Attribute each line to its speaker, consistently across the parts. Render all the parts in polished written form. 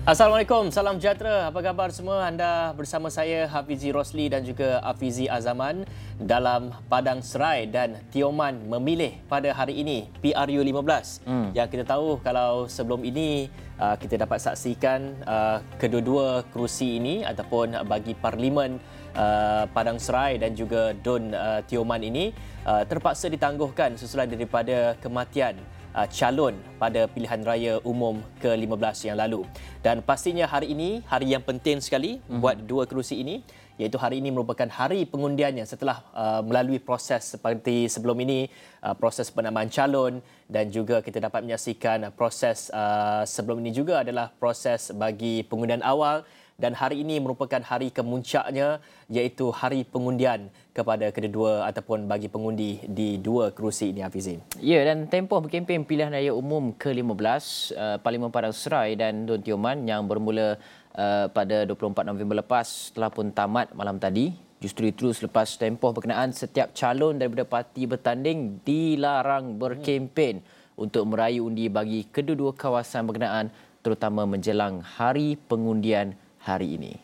Speaker 1: Assalamualaikum, salam sejahtera. Apa khabar semua? Anda bersama saya Hafizi Rosli dan juga Afizi Azaman dalam Padang Serai, dan Tioman memilih pada hari ini PRU 15. Yang kita tahu kalau sebelum ini kita dapat saksikan kedua-dua kerusi ini ataupun bagi Parlimen Padang Serai dan juga Dun Tioman ini terpaksa ditangguhkan susulan daripada kematian calon pada pilihan raya umum ke-15 yang lalu. Dan pastinya hari ini hari yang penting sekali buat dua kerusi ini, iaitu hari ini merupakan hari pengundiannya setelah melalui proses seperti sebelum ini, proses penamaan calon, dan juga kita dapat menyaksikan proses sebelum ini juga adalah proses bagi pengundian awal. Dan hari ini merupakan hari kemuncaknya, iaitu hari pengundian kepada kedua ataupun bagi pengundi di dua kerusi ini, Hafizi.
Speaker 2: Ya, dan tempoh berkempen pilihan raya umum ke-15 Parlimen Padang Serai dan Dun Tioman yang bermula pada 24 November lepas telah pun tamat malam tadi. Justru itu selepas tempoh berkenaan, setiap calon daripada parti bertanding dilarang berkempen untuk meraih undi bagi kedua-dua kawasan berkenaan, terutama menjelang hari pengundian hari ini.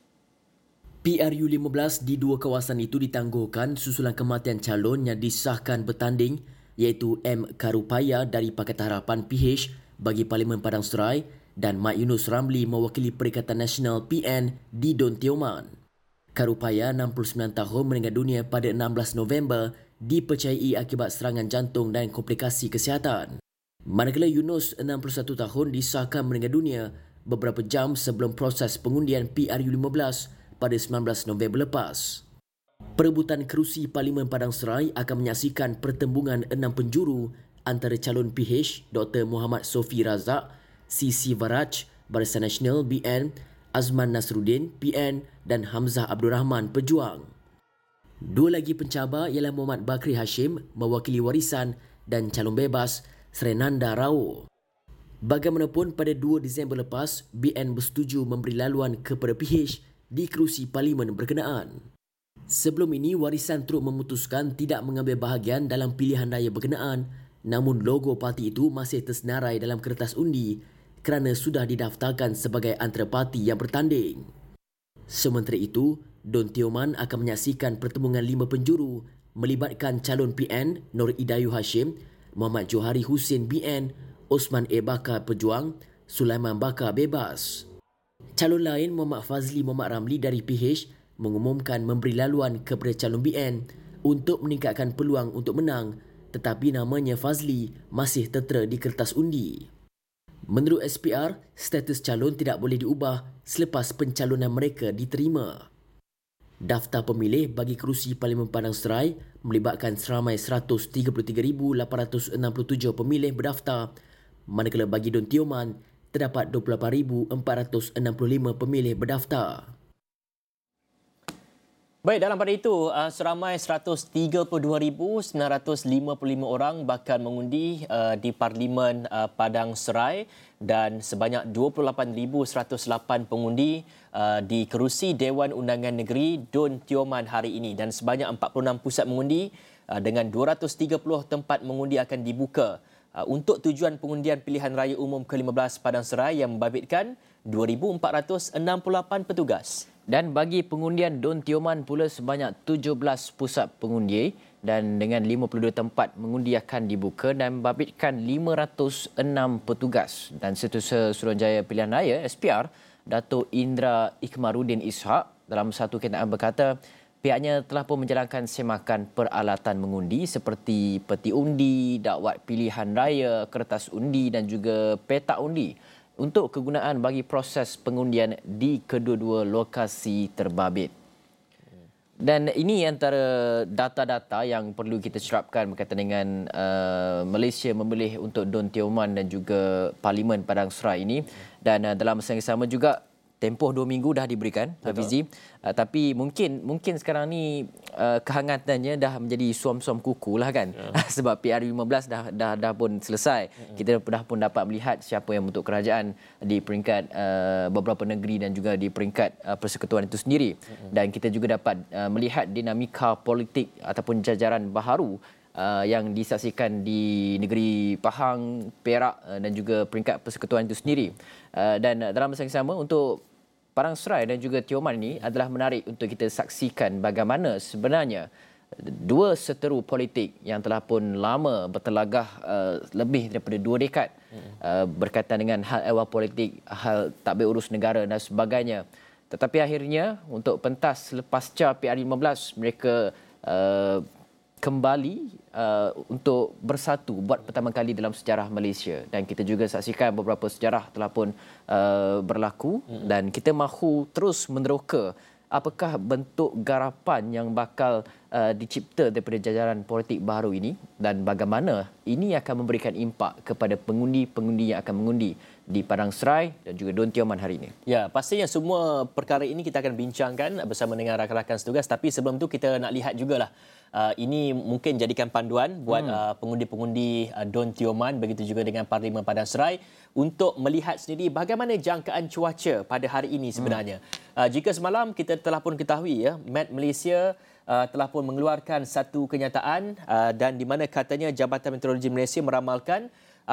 Speaker 3: PRU 15 di dua kawasan itu ditangguhkan susulan kematian calon yang disahkan bertanding, iaitu M. Karupaya dari Pakatan Harapan PH bagi Parlimen Padang Serai dan Mat Yunus Ramli mewakili Perikatan Nasional PN di Dun Tioman. Karupaya, 69 tahun, meninggal dunia pada 16 November dipercayai akibat serangan jantung dan komplikasi kesihatan. Manakala Yunus, 61 tahun, disahkan meninggal dunia beberapa jam sebelum proses pengundian PRU 15 pada 19 November lepas. Perebutan kerusi Parlimen Padang Serai akan menyaksikan pertembungan 6 penjuru antara calon PH Dr. Muhammad Sofi Razak, CC Varaj, Barisan Nasional BN, Azman Nasruddin PN dan Hamzah Abdul Rahman Pejuang. Dua lagi pencabar ialah Muhammad Bakri Hashim mewakili Warisan dan calon bebas Srenanda Rao. Bagaimanapun, pada 2 Disember lepas, BN bersetuju memberi laluan kepada PH di kerusi parlimen berkenaan. Sebelum ini, Warisan turut memutuskan tidak mengambil bahagian dalam pilihan raya berkenaan, namun logo parti itu masih tersenarai dalam kertas undi kerana sudah didaftarkan sebagai antara parti yang bertanding. Sementara itu, Dun Tioman akan menyaksikan pertembungan 5 penjuru melibatkan calon PN Nur Idayu Hashim, Muhammad Johari Hussein BN, Osman A. Bakar Pejuang, Sulaiman Bakar Bebas. Calon lain Muhammad Fazli Muhammad Ramli dari PH mengumumkan memberi laluan kepada calon BN untuk meningkatkan peluang untuk menang, tetapi namanya Fazli masih tertera di kertas undi. Menurut SPR, status calon tidak boleh diubah selepas pencalonan mereka diterima. Daftar pemilih bagi kerusi Parlimen Padang Serai melibatkan seramai 133,867 pemilih berdaftar, manakala bagi Dun Tioman terdapat 28,465 pemilih berdaftar.
Speaker 1: Baik, dalam pada itu, seramai 132,955 orang bakal mengundi di Parlimen Padang Serai dan sebanyak 28,108 pengundi di kerusi Dewan Undangan Negeri Dun Tioman hari ini, dan sebanyak 46 pusat mengundi dengan 230 tempat mengundi akan dibuka untuk tujuan pengundian pilihan raya umum ke-15 Padang Serai yang membabitkan 2,468 petugas.
Speaker 2: Dan bagi pengundian Dun Tioman pula sebanyak 17 pusat pengundi dan dengan 52 tempat mengundi akan dibuka dan membabitkan 506 petugas. Dan Setiausaha Suruhanjaya Pilihan Raya SPR, Datuk Indra Ikmaruddin Ishak dalam satu kenyataan berkata, pihaknya telah pun menjalankan semakan peralatan mengundi seperti peti undi, dakwat pilihan raya, kertas undi dan juga petak undi untuk kegunaan bagi proses pengundian di kedua-dua lokasi terbabit. Dan ini antara data-data yang perlu kita cerapkan berkaitan dengan Malaysia memilih untuk Dun Tioman dan juga Parlimen Padang Serai ini. Dan dalam masa yang sama juga, tempoh 2 minggu dah diberikan, Hafizi. Tapi mungkin sekarang ni kehangatannya dah menjadi suam-suam kuku lah kan. Sebab PRU 15 dah pun selesai. Kita dah pun dapat melihat siapa yang bentuk kerajaan di peringkat beberapa negeri dan juga di peringkat persekutuan itu sendiri. Dan kita juga dapat melihat dinamika politik ataupun jajaran baharu yang disaksikan di negeri Pahang, Perak dan juga peringkat persekutuan itu sendiri. Dan dalam masa yang sama untuk Padang Serai dan juga Tioman ini adalah menarik untuk kita saksikan bagaimana sebenarnya dua seteru politik yang telah pun lama bertelagah lebih daripada 2 dekad berkaitan dengan hal ehwal politik, hal takbir urus negara dan sebagainya. Tetapi akhirnya untuk pentas lepasca PR15 mereka kembali untuk bersatu buat pertama kali dalam sejarah Malaysia, dan kita juga saksikan beberapa sejarah telah pun berlaku dan kita mahu terus meneroka apakah bentuk garapan yang bakal dicipta daripada jajaran politik baru ini dan bagaimana ini akan memberikan impak kepada pengundi-pengundi yang akan mengundi di Padang Serai dan juga Don Tioman hari ini.
Speaker 1: Ya, pastinya semua perkara ini kita akan bincangkan bersama dengan rakan-rakan setugas, tapi sebelum tu kita nak lihat jugalah ini mungkin jadikan panduan buat pengundi-pengundi Don Tioman, begitu juga dengan Parlimen Padang Serai untuk melihat sendiri bagaimana jangkaan cuaca pada hari ini sebenarnya. Jika semalam kita telah pun ketahui ya, Met Malaysia telah pun mengeluarkan satu kenyataan dan di mana katanya Jabatan Meteorologi Malaysia meramalkan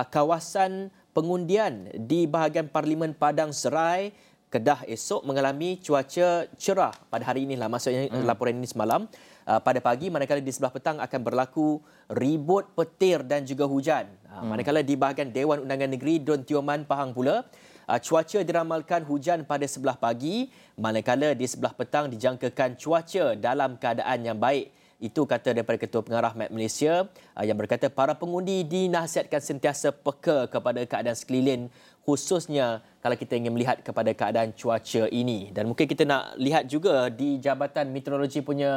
Speaker 1: kawasan pengundian di bahagian Parlimen Padang Serai, Kedah esok mengalami cuaca cerah pada hari inilah, maksudnya laporan ini semalam. Pada pagi manakala di sebelah petang akan berlaku ribut petir dan juga hujan. Manakala di bahagian Dewan Undangan Negeri Don Tioman Pahang pula, cuaca diramalkan hujan pada sebelah pagi, manakala di sebelah petang dijangkakan cuaca dalam keadaan yang baik. Itu kata daripada Ketua Pengarah Met Malaysia yang berkata para pengundi dinasihatkan sentiasa peka kepada keadaan sekeliling, khususnya kalau kita ingin melihat kepada keadaan cuaca ini. Dan mungkin kita nak lihat juga di Jabatan Meteorologi punya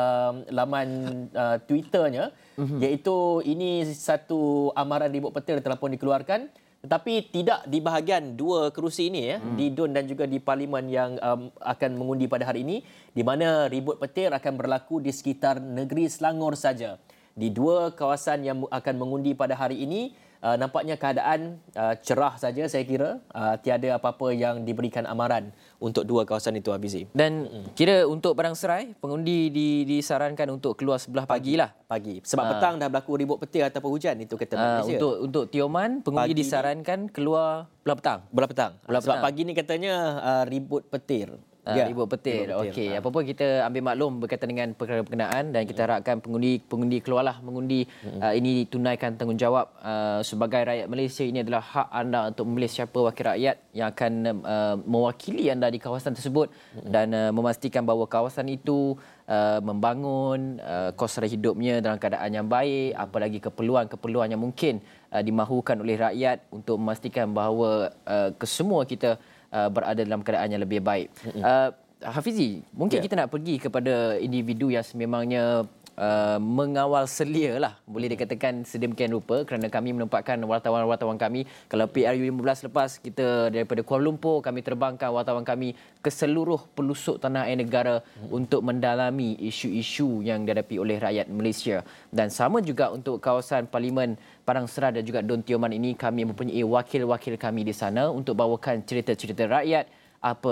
Speaker 1: laman Twitternya, iaitu ini satu amaran ribut petir telah pun dikeluarkan, tetapi tidak di bahagian dua kerusi ini ya, di Don dan juga di Parlimen yang akan mengundi pada hari ini, di mana ribut petir akan berlaku di sekitar negeri Selangor saja. Di dua kawasan yang akan mengundi pada hari ini, nampaknya keadaan cerah saja saya kira. Tiada apa-apa yang diberikan amaran untuk dua kawasan itu, Hafizi.
Speaker 2: Dan kira untuk Padang Serai, pengundi disarankan untuk keluar sebelah pagilah.
Speaker 1: Pagi. Sebab petang dah berlaku ribut petir ataupun hujan, itu kata Malaysia.
Speaker 2: Untuk Tioman, pengundi pagi disarankan keluar belah petang.
Speaker 1: Belah petang. Sebab pagi ni katanya ribut petir.
Speaker 2: Ribut petir. Okey, apa-apa kita ambil maklum berkaitan dengan perkara berkenaan dan kita harapkan pengundi keluarlah mengundi. Ini tunaikan tanggungjawab sebagai rakyat Malaysia. Ini adalah hak anda untuk memilih siapa wakil rakyat yang akan mewakili anda di kawasan tersebut dan memastikan bahawa kawasan itu membangun kos sara hidupnya dalam keadaan yang baik, apalagi keperluan-keperluan yang mungkin dimahukan oleh rakyat untuk memastikan bahawa kesemua kita berada dalam keadaan yang lebih baik. Hafizi, mungkin kita nak pergi kepada individu yang sememangnya mengawal selia lah, boleh dikatakan sedemikian rupa, kerana kami menempatkan wartawan-wartawan kami. Kalau PRU15 lepas, kita daripada Kuala Lumpur, kami terbangkan wartawan kami ke seluruh pelosok tanah air negara untuk mendalami isu-isu yang dihadapi oleh rakyat Malaysia. Dan sama juga untuk kawasan Parlimen Padang Serai dan juga Don Tioman ini, kami mempunyai wakil-wakil kami di sana untuk bawakan cerita-cerita rakyat, apa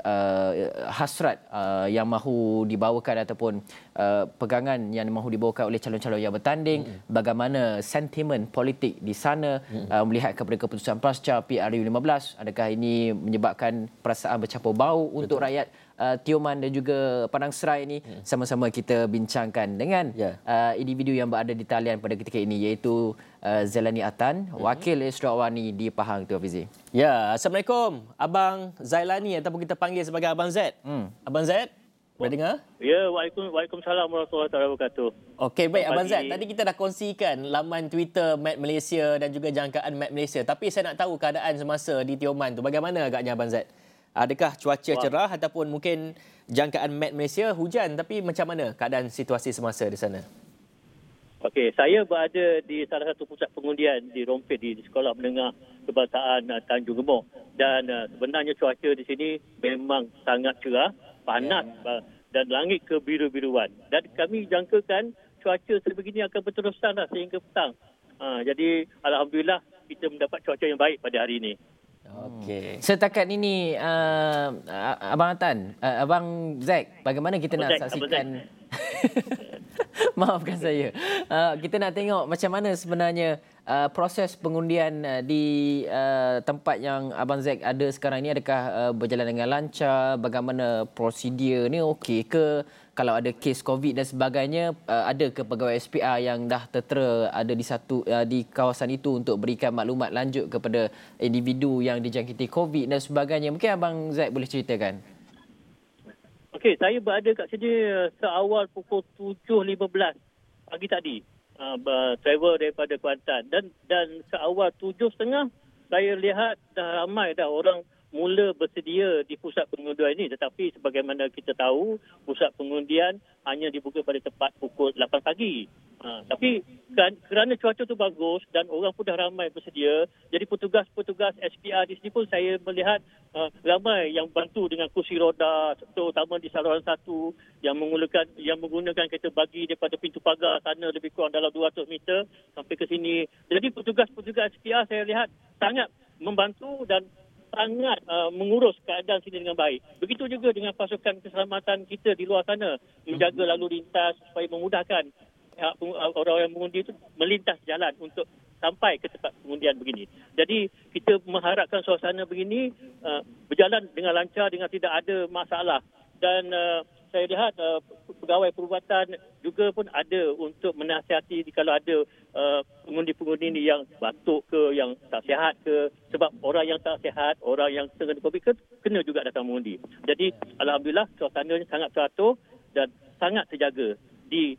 Speaker 2: hasrat yang mahu dibawakan ataupun pegangan yang mahu dibawakan oleh calon-calon yang bertanding, bagaimana sentimen politik di sana, melihat kepada keputusan pasca PRU15, adakah ini menyebabkan perasaan bercampur bau untuk rakyat Tioman dan juga Padang Serai ini. Sama-sama kita bincangkan dengan individu yang berada di talian pada ketika ini, iaitu Zailani Atan, wakil Esrawani di Pahang, tu Hafizi.
Speaker 1: Ya, Assalamualaikum Abang Zailani ataupun kita panggil sebagai Abang Z. Abang Z, boleh dengar?
Speaker 4: Ya, Waalaikumsalam warahmatullahi wabarakatuh.
Speaker 1: Okey, baik Abang Z. Tadi kita dah kongsikan laman Twitter Met Malaysia dan juga jangkaan Met Malaysia. Tapi saya nak tahu keadaan semasa di Tioman tu. Bagaimana agaknya Abang Z? Adakah cuaca cerah ataupun mungkin jangkaan Met Malaysia hujan, tapi macam mana keadaan situasi semasa di sana?
Speaker 4: Okey, saya berada di salah satu pusat pengundian di Rompet di Sekolah Menengah Kebangsaan Tanjung Gemuk, dan sebenarnya cuaca di sini memang sangat cerah, panas dan langit kebiru-biruan, dan kami jangkakan cuaca sebegini akan berterusan sehingga petang. Jadi alhamdulillah kita mendapat cuaca yang baik pada hari ini.
Speaker 2: Okey. Setakat ini Abang Atan, Abang Zack, bagaimana kita nak saksikan Maafkan saya. Kita nak tengok macam mana sebenarnya proses pengundian di tempat yang Abang Zack ada sekarang ini. Adakah berjalan dengan lancar? Bagaimana prosedur ni? Okey ke? Kalau ada kes COVID dan sebagainya, ada ke pegawai SPR yang dah tertera ada di kawasan itu untuk berikan maklumat lanjut kepada individu yang dijangkiti COVID dan sebagainya? Mungkin Abang Zack boleh ceritakan.
Speaker 4: Okey, saya berada kat sini seawal pukul 7.15 pagi tadi. Travel daripada Kuantan. Dan seawal 7.30 saya lihat dah ramai dah orang mula bersedia di pusat pengundian ini. Tetapi sebagaimana kita tahu, pusat pengundian hanya dibuka pada tepat pukul 8 pagi. Tapi kerana cuaca tu bagus dan orang pun dah ramai bersedia, jadi petugas-petugas SPR di sini pun saya melihat ramai yang bantu dengan kursi roda, terutama di saluran 1 yang menggunakan kereta bagi daripada pintu pagar sana lebih kurang dalam 200 meter sampai ke sini. Jadi petugas-petugas SPR saya lihat sangat membantu dan sangat mengurus keadaan sini dengan baik. Begitu juga dengan pasukan keselamatan kita di luar sana, menjaga lalu lintas supaya memudahkan orang yang mengundi itu melintas jalan untuk sampai ke tempat pengundian begini. Jadi kita mengharapkan suasana begini berjalan dengan lancar, dengan tidak ada masalah. Dan saya lihat pegawai perubatan juga pun ada untuk menasihati kalau ada pengundi-pengundi ni yang batuk ke, yang tak sihat ke. Sebab orang yang tak sihat, orang yang terkena COVID ke, kena juga datang mengundi. Jadi alhamdulillah suasananya sangat teratur dan sangat terjaga di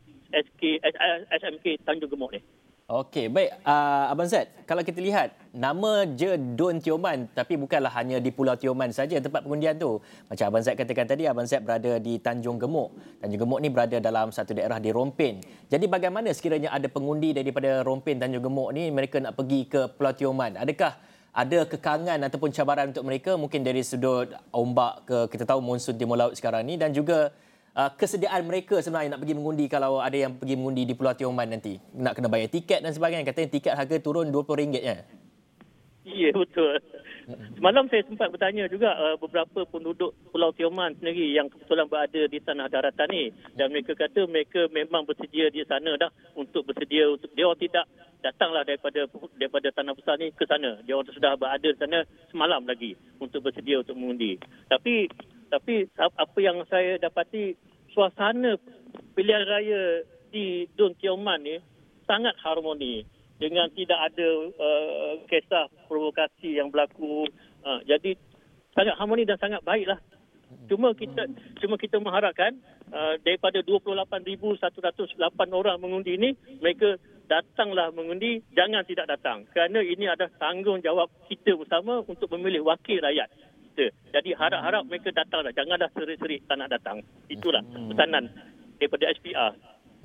Speaker 4: SMK Tanjung Gemuk ni.
Speaker 1: Okey, baik. Abang Zack, kalau kita lihat, nama je Don Tioman, tapi bukanlah hanya di Pulau Tioman saja tempat pengundian tu. Macam Abang Zack katakan tadi, Abang Zack berada di Tanjung Gemuk. Tanjung Gemuk ni berada dalam satu daerah di Rompin. Jadi bagaimana sekiranya ada pengundi daripada Rompin, Tanjung Gemuk ni, mereka nak pergi ke Pulau Tioman? Adakah ada kekangan ataupun cabaran untuk mereka, mungkin dari sudut ombak ke, kita tahu monsun timur laut sekarang ni, dan juga kesediaan mereka sebenarnya nak pergi mengundi kalau ada yang pergi mengundi di Pulau Tioman nanti? Nak kena bayar tiket dan sebagainya. Katanya tiket harga turun RM20 ya?
Speaker 4: Ya, betul. Semalam saya sempat bertanya juga beberapa penduduk Pulau Tioman sendiri yang kebetulan berada di tanah daratan ni. Dan mereka kata mereka memang bersedia di sana dah untuk bersedia. Dia orang tidak datanglah daripada tanah besar ni ke sana. Dia orang sudah berada di sana semalam lagi untuk bersedia untuk mengundi. Tapi apa yang saya dapati, suasana pilihan raya di Don Tioman ni sangat harmoni dengan tidak ada kisah provokasi yang berlaku. Jadi sangat harmoni dan sangat baiklah. Cuma kita mengharapkan daripada 28,108 orang mengundi ini, mereka datanglah mengundi, jangan tidak datang. Kerana ini adalah tanggungjawab kita bersama untuk memilih wakil rakyat. Jadi harap-harap mereka datanglah, janganlah serik-serik tak nak datang. Itulah pesanan daripada SPR.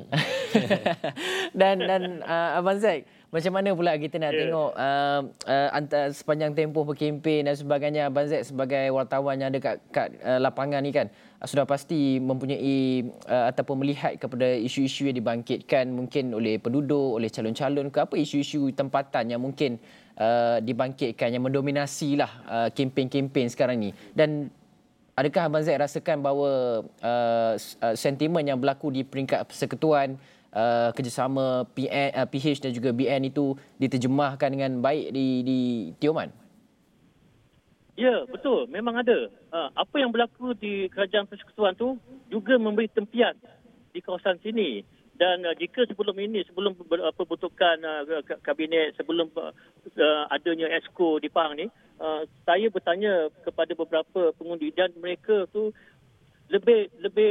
Speaker 4: dan Abang Zack, macam mana pula kita nak tengok antara sepanjang tempoh berkempen dan sebagainya, Abang Zack sebagai wartawan yang ada kat lapangan ni kan, sudah pasti mempunyai ataupun melihat kepada isu-isu yang dibangkitkan mungkin oleh penduduk, oleh calon-calon ke, apa isu-isu tempatan yang mungkin dibangkitkan yang mendominasilah kempen-kempen sekarang ni. Dan adakah Abang Zack rasakan bahawa sentimen yang berlaku di peringkat persekutuan, kerjasama PH dan juga BN itu diterjemahkan dengan baik di Tioman? Ya, betul. Memang ada. Apa yang berlaku di kerajaan persekutuan tu juga memberi tempian di kawasan sini. Dan jika sebelum pembentukan kabinet, sebelum adanya ESCO di Pahang ni, saya bertanya kepada beberapa pengundi dan mereka tu lebih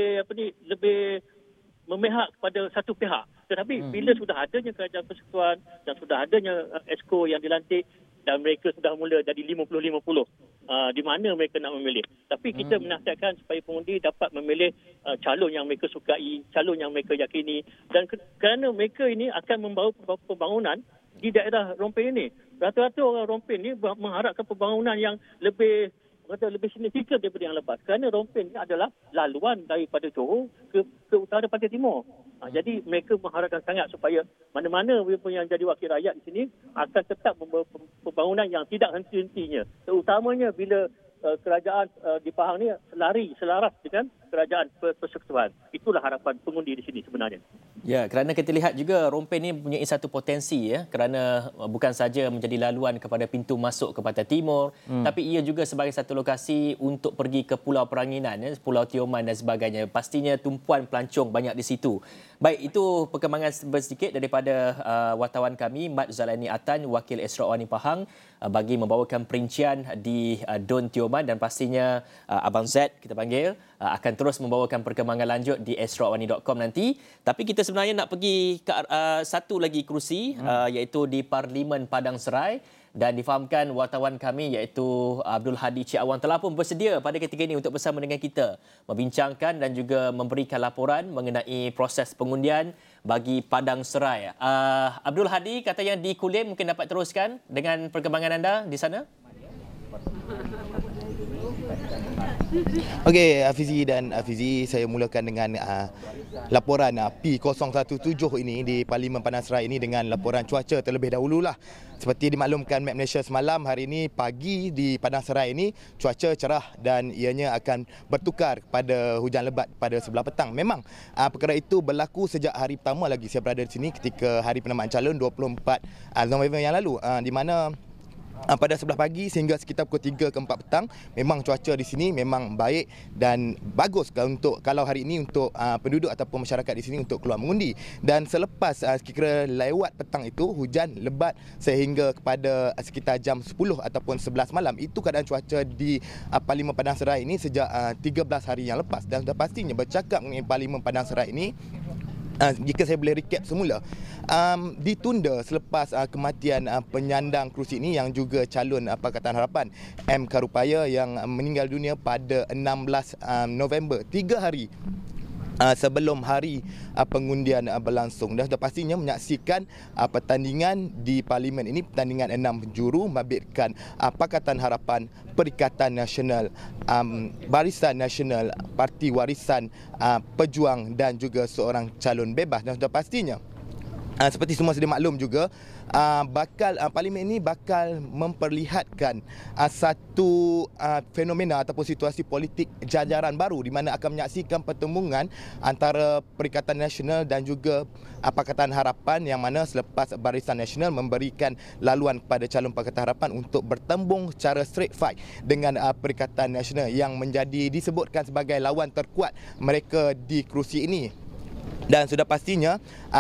Speaker 4: memihak kepada satu pihak. Tetapi bila sudah adanya kerajaan persekutuan dan sudah adanya ESCO yang dilantik dan mereka sudah mula jadi 50-50, di mana mereka nak memilih. Tapi kita menasihatkan supaya pengundi dapat memilih calon yang mereka sukai, calon yang mereka yakini. Dan kerana mereka ini akan membawa pembangunan di daerah Rompin ini. Rata-rata orang Rompin ini mengharapkan pembangunan yang lebih signifikan daripada yang lepas. Kerana Rompin ini adalah laluan daripada Johor ke utara pantai timur. Jadi mereka mengharapkan sangat supaya mana-mana yang jadi wakil rakyat di sini akan tetap membawa pembangunan yang tidak henti-hentinya. Terutamanya bila kerajaan di Pahang ni selaras dengan kerajaan persekutuan. Itulah harapan pengundi di sini sebenarnya.
Speaker 1: Ya, kerana kita lihat juga Rompin ini mempunyai satu potensi ya, kerana bukan saja menjadi laluan kepada pintu masuk ke Pantai Timur, tapi ia juga sebagai satu lokasi untuk pergi ke Pulau Peranginan ya, Pulau Tioman dan sebagainya. Pastinya tumpuan pelancong banyak di situ. Baik, itu perkembangan sedikit daripada wartawan kami Mat Zalani Atan, wakil Esra Wani Pahang, bagi membawakan perincian di Don Tioman, dan pastinya Abang Z kita panggil akan terus membawakan perkembangan lanjut di esrawani.com nanti. Tapi kita sebenarnya nak pergi ke satu lagi kerusi iaitu di Parlimen Padang Serai, dan difahamkan wartawan kami iaitu Abdul Hadi Cik Awang telah pun bersedia pada ketika ini untuk bersama dengan kita membincangkan dan juga memberikan laporan mengenai proses pengundian bagi Padang Serai. Abdul Hadi katanya di Kulim, mungkin dapat teruskan dengan perkembangan anda di sana.
Speaker 5: Okey, Hafizi dan Hafizi, saya mulakan dengan laporan P017 ini di Parlimen Padang Serai ini dengan laporan cuaca terlebih dahululah. Seperti dimaklumkan Map Malaysia semalam, hari ini pagi di Padang Serai ini cuaca cerah dan ianya akan bertukar pada hujan lebat pada sebelah petang. Memang perkara itu berlaku sejak hari pertama lagi saya berada di sini ketika hari penamaan calon 24 November yang lalu, di mana pada sebelah pagi sehingga sekitar pukul 3 ke 4 petang memang cuaca di sini memang baik dan bagus untuk kalau hari ini untuk penduduk ataupun masyarakat di sini untuk keluar mengundi. Dan selepas kira-kira lewat petang itu hujan lebat sehingga kepada sekitar jam 10 ataupun 11 malam. Itu keadaan cuaca di Parlimen Padang Serai ini sejak 13 hari yang lepas. Dan sudah pastinya bercakap mengenai Parlimen Padang Serai ini, jika saya boleh recap semula, ditunda selepas kematian penyandang kerusi ini yang juga calon Pakatan Harapan M. Karupaya yang meninggal dunia pada 16 November, 3 hari sebelum hari pengundian berlangsung. Dan sudah pastinya menyaksikan pertandingan di Parlimen ini, pertandingan 6 juru membabitkan Pakatan Harapan, Perikatan Nasional, Barisan Nasional, Parti Warisan Pejuang dan juga seorang calon bebas. Dan sudah pastinya seperti semua sedia maklum juga, Parlimen ini bakal memperlihatkan satu fenomena ataupun situasi politik jajaran baru di mana akan menyaksikan pertemuan antara Perikatan Nasional dan juga Pakatan Harapan, yang mana selepas Barisan Nasional memberikan laluan kepada calon Pakatan Harapan untuk bertembung secara straight fight dengan Perikatan Nasional yang disebutkan sebagai lawan terkuat mereka di kerusi ini. Dan sudah pastinya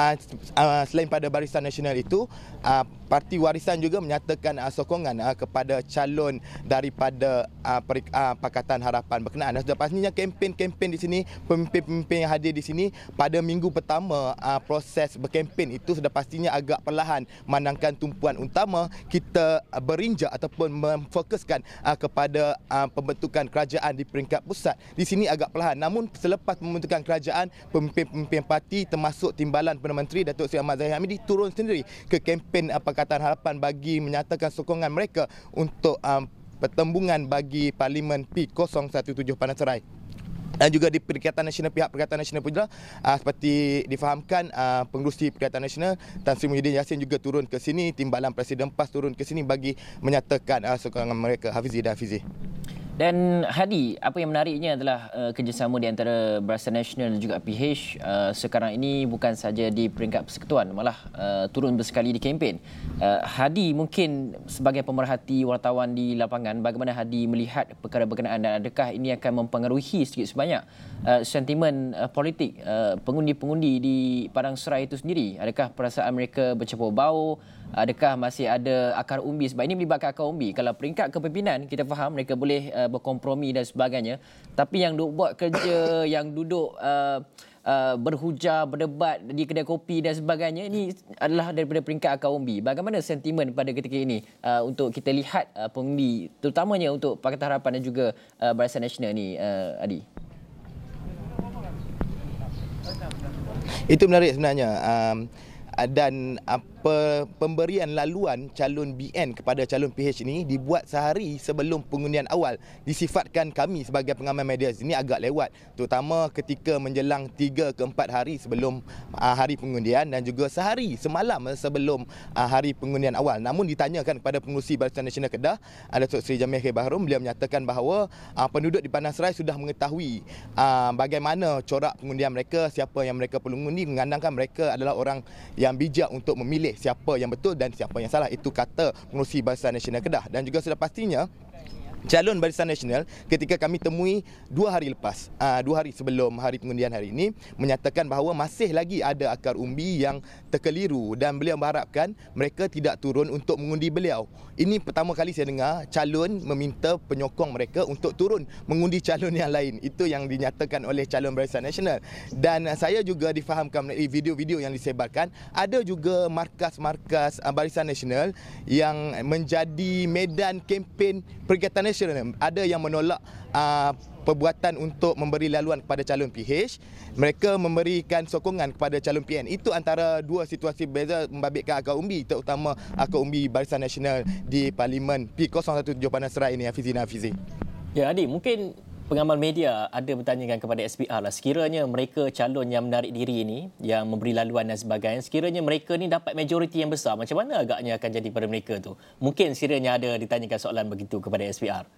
Speaker 5: selain pada Barisan Nasional itu, Parti Warisan juga menyatakan sokongan kepada calon daripada Pakatan Harapan berkenaan. Dan sudah pastinya kempen-kempen di sini, pemimpin-pemimpin yang hadir di sini pada minggu pertama proses berkempen itu sudah pastinya agak perlahan, manangkan tumpuan utama kita berinjak ataupun memfokuskan kepada pembentukan kerajaan di peringkat pusat. Di sini agak perlahan. Namun selepas pembentukan kerajaan, pemimpin-pemimpin parti termasuk Timbalan Perdana Menteri Datuk Seri Ahmad Zahid Hamidi turun sendiri ke kempen Pakatan Harapan bagi menyatakan sokongan mereka untuk pertembungan bagi Parlimen P017 Padang Serai. Dan juga di Perikatan Nasional, pihak Perikatan Nasional pula seperti difahamkan, pengerusi Perikatan Nasional Tan Sri Muhyiddin Yassin juga turun ke sini, Timbalan Presiden PAS turun ke sini bagi menyatakan sokongan mereka. Hafizi dan Hafizi.
Speaker 2: Dan Hadi, apa yang menariknya adalah kerjasama di antara Barisan Nasional dan juga PH sekarang ini bukan saja di peringkat persekutuan, malah turun bersekali di kempen. Hadi mungkin sebagai pemerhati wartawan di lapangan, bagaimana Hadi melihat perkara berkenaan dan adakah ini akan mempengaruhi sedikit sebanyak sentimen politik pengundi-pengundi di Padang Serai itu sendiri? Adakah perasaan mereka bercampur bau? Adakah masih ada akar umbi? Sebab ini melibatkan akar umbi. Kalau peringkat kepimpinan, kita faham mereka boleh berkompromi dan sebagainya. Tapi yang buat kerja, yang duduk berhujah, berdebat di kedai kopi dan sebagainya, ini adalah daripada peringkat akar umbi. Bagaimana sentimen pada ketika ini untuk kita lihat pengundi, terutamanya untuk Pakatan Harapan dan juga Barisan Nasional ni, Adi?
Speaker 5: Itu menarik sebenarnya. dan pemberian laluan calon BN kepada calon PH ini dibuat sehari sebelum pengundian awal. Disifatkan kami sebagai pengamal media ini agak lewat, terutama ketika menjelang 3 ke 4 hari sebelum hari pengundian dan juga sehari semalam sebelum hari pengundian awal. Namun ditanyakan kepada pengurusi Barisan Nasional Kedah, Datuk Seri Jamil Khair Bahrom, beliau menyatakan bahawa penduduk di Padang Serai sudah mengetahui bagaimana corak pengundian mereka, siapa yang mereka perlu mengundi, mengandangkan mereka adalah orang yang bijak untuk memilih siapa yang betul dan siapa yang salah. Itu kata pengurusi Barisan Nasional Kedah. Dan juga sudah pastinya calon Barisan Nasional ketika kami temui 2 hari lepas, 2 hari sebelum hari pengundian hari ini, menyatakan bahawa masih lagi ada akar umbi yang terkeliru dan beliau mengharapkan mereka tidak turun untuk mengundi beliau. Ini pertama kali saya dengar calon meminta penyokong mereka untuk turun mengundi calon yang lain. Itu yang dinyatakan oleh calon Barisan Nasional. Dan saya juga difahamkan melalui video-video yang disebarkan, ada juga markas-markas Barisan Nasional yang menjadi medan kempen Perikatan Nasional. Ada yang menolak perbuatan untuk memberi laluan kepada calon PH. Mereka memberikan sokongan kepada calon PN. Itu antara dua situasi berbeza membabitkan akar umbi, terutama akar umbi Barisan Nasional di Parlimen P017 Padang Serai ini, Hafizi.
Speaker 1: Ya, Adi, mungkin pengamal media ada bertanyakan kepada SPR lah, sekiranya mereka calon yang menarik diri ini, yang memberi laluan dan sebagainya, sekiranya mereka ni dapat majoriti yang besar, macam mana agaknya akan jadi pada mereka tu? Mungkin sekiranya ada ditanyakan soalan begitu kepada SPR.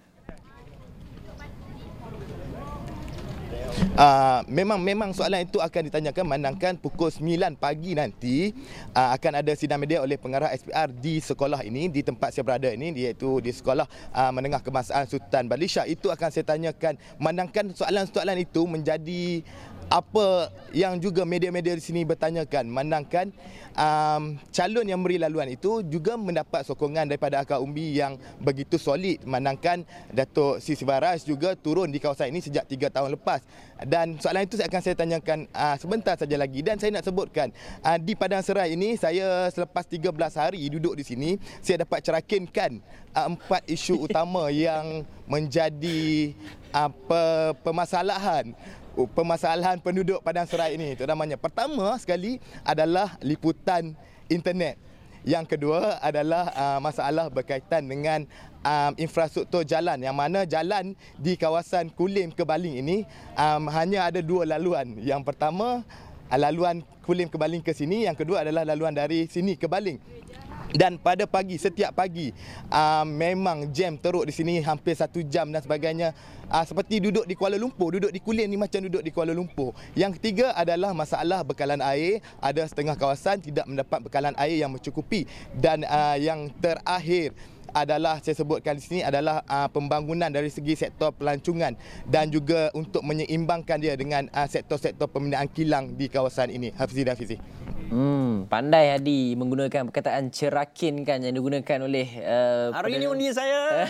Speaker 5: Memang soalan itu akan ditanyakan mandangkan pukul 9 pagi nanti akan ada sidang media oleh pengarah SPR di sekolah ini, di tempat saya berada ini, iaitu di Sekolah Menengah Kebangsaan Sultan Badli Shah. Itu akan saya tanyakan mandangkan soalan-soalan itu menjadi apa yang juga media-media di sini bertanyakan, mandangkan calon yang beri laluan itu juga mendapat sokongan daripada akar umbi yang begitu solid, mandangkan Datuk Sri Sivaras juga turun di kawasan ini sejak 3 tahun lepas. Dan soalan itu akan saya tanyakan sebentar saja lagi. Dan saya nak sebutkan, di Padang Serai ini, saya selepas 13 hari duduk di sini, saya dapat cerakinkan 4 isu utama yang menjadi permasalahan penduduk Padang Serai ini, terutamanya. Pertama sekali adalah liputan internet. Yang kedua adalah masalah berkaitan dengan infrastruktur jalan, yang mana jalan di kawasan Kulim ke Baling ini hanya ada 2 laluan. Yang pertama laluan Kulim ke Baling ke sini, yang kedua adalah laluan dari sini ke Baling. Dan pada pagi, setiap pagi memang jam teruk di sini hampir 1 jam dan sebagainya. Seperti duduk di Kuala Lumpur, duduk di Kulim ni macam duduk di Kuala Lumpur. Yang ketiga adalah masalah bekalan air. Ada setengah kawasan tidak mendapat bekalan air yang mencukupi. Dan yang terakhir adalah saya sebutkan di sini adalah pembangunan dari segi sektor pelancongan dan juga untuk menyeimbangkan dia dengan sektor-sektor pembinaan kilang di kawasan ini. Hafizi.
Speaker 2: Pandai Hadi menggunakan perkataan cerakin kan yang digunakan oleh
Speaker 1: hari ini undi saya.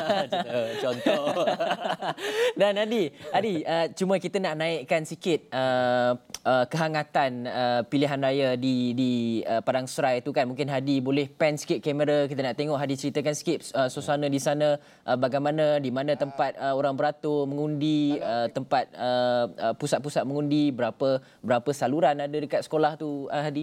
Speaker 1: Contoh.
Speaker 2: Dan Hadi, cuma kita nak naikkan sikit kehangatan pilihan raya di Padang Serai tu kan. Mungkin Hadi boleh pan sikit kamera, kita nak tengok Hadi ceritakan sikit suasana di sana, bagaimana, di mana tempat orang beratur mengundi, tempat pusat-pusat mengundi, berapa saluran ada dekat sekolah tu Hadi?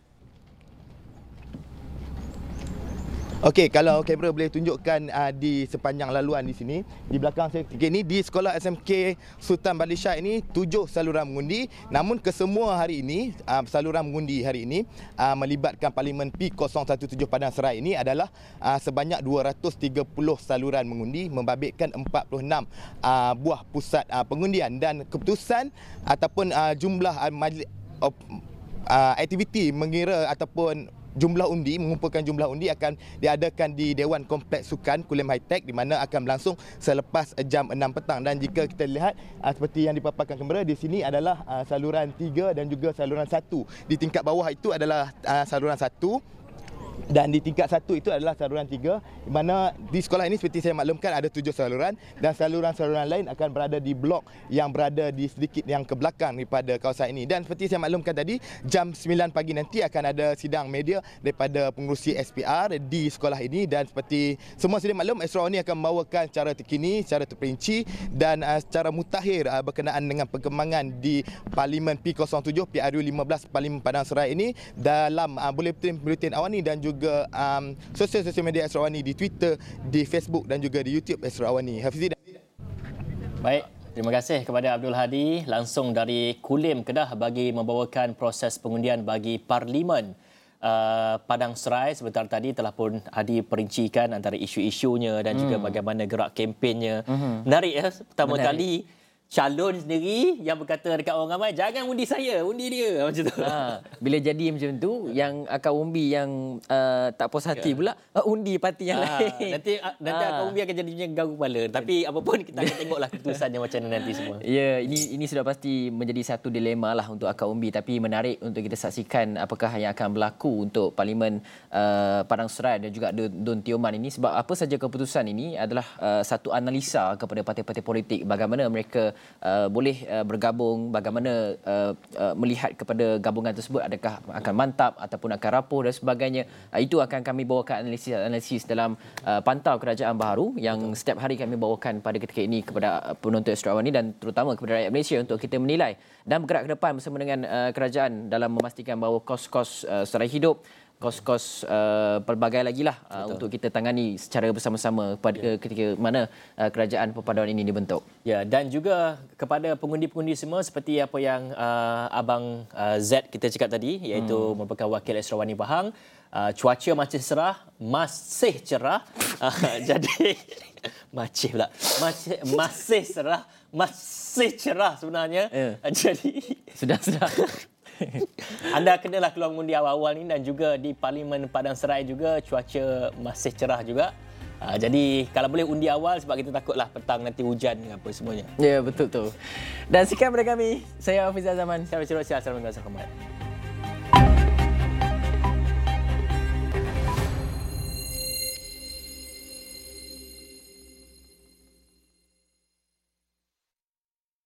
Speaker 5: Okey, kalau kamera boleh tunjukkan di sepanjang laluan di sini, di belakang saya. Ini di sekolah SMK Sultan Badli Shah ini 7 saluran mengundi. Namun kesemua hari ini, saluran mengundi hari ini melibatkan Parlimen P017 Padang Serai ini adalah sebanyak 230 saluran mengundi, membabitkan 46 buah pusat pengundian. Dan keputusan ataupun jumlah aktiviti mengira ataupun mengumpulkan jumlah undi akan diadakan di Dewan Kompleks Sukan Kulim High Tech, di mana akan berlangsung selepas jam 6 petang. Dan jika kita lihat seperti yang dipaparkan kamera di sini adalah saluran 3 dan juga saluran 1. Di tingkat bawah itu adalah saluran 1 Dan di tingkat 1 itu adalah saluran 3, di mana di sekolah ini seperti saya maklumkan ada 7 saluran dan saluran-saluran lain akan berada di blok yang berada di sedikit yang ke belakang daripada kawasan ini. Dan seperti saya maklumkan tadi, jam 9 pagi nanti akan ada sidang media daripada pengurusi SPR di sekolah ini, dan seperti semua sedia maklum, Sarawak ini akan membawakan secara terkini, secara terperinci dan secara mutakhir berkenaan dengan perkembangan di Parlimen P07 PRU 15 Parlimen Padang Serai ini dalam buletin awal ni, dan juga sosial media Sarawak ni di Twitter, di Facebook dan juga di YouTube Sarawak ni. Hafizi.
Speaker 1: Baik, terima kasih kepada Abdul Hadi langsung dari Kulim, Kedah bagi membawakan proses pengundian bagi Parlimen Padang Serai. Sebentar tadi telah pun Hadi perincikan antara isu-isunya dan juga bagaimana gerak kempennya. Menarik ya, pertama kali calon sendiri yang berkata dekat orang ramai, jangan undi saya, undi dia, macam tu.
Speaker 2: Bila jadi macam tu, yang akan umbi yang tak puas hati pula, undi parti yang lain.
Speaker 1: Nanti akan umbi akan jadi garu kepala. Tapi apapun kita akan tengoklah keputusannya macam mana nanti semua.
Speaker 2: Ya, ini sudah pasti menjadi satu dilema lah untuk akar umbi, tapi menarik untuk kita saksikan apakah yang akan berlaku untuk Parlimen Padang Serai dan juga Don Tioman ini, sebab apa saja keputusan ini adalah satu analisa kepada parti-parti politik bagaimana mereka boleh bergabung, bagaimana melihat kepada gabungan tersebut, adakah akan mantap ataupun akan rapuh dan sebagainya. Itu akan kami bawakan analisis dalam Pantau Kerajaan Baharu yang setiap hari kami bawakan pada ketika ini kepada penonton Sarawak ini dan terutama kepada rakyat Malaysia untuk kita menilai dan bergerak ke depan bersama dengan kerajaan dalam memastikan bahawa kos-kos serai hidup, kos-kos pelbagai lagi lah untuk kita tangani secara bersama-sama pada ketika mana kerajaan perpaduan ini dibentuk.
Speaker 1: Ya, dan juga kepada pengundi-pengundi semua seperti apa yang Abang Z kita cakap tadi, iaitu merupakan wakil Esrawani Pahang, cuaca masih cerah. Jadi masih cerah sebenarnya. Jadi sudah anda kenalah keluar mengundi awal-awal ni, dan juga di Parlimen Padang Serai juga cuaca masih cerah juga. Jadi kalau boleh undi awal, sebab kita takutlah petang nanti hujan apa semuanya.
Speaker 2: Ya, betul tu. Dan sekian daripada kami. Saya Hafiz Azaman.
Speaker 1: Saya Rosli. Assalamualaikum warahmatullahi wabarakatuh.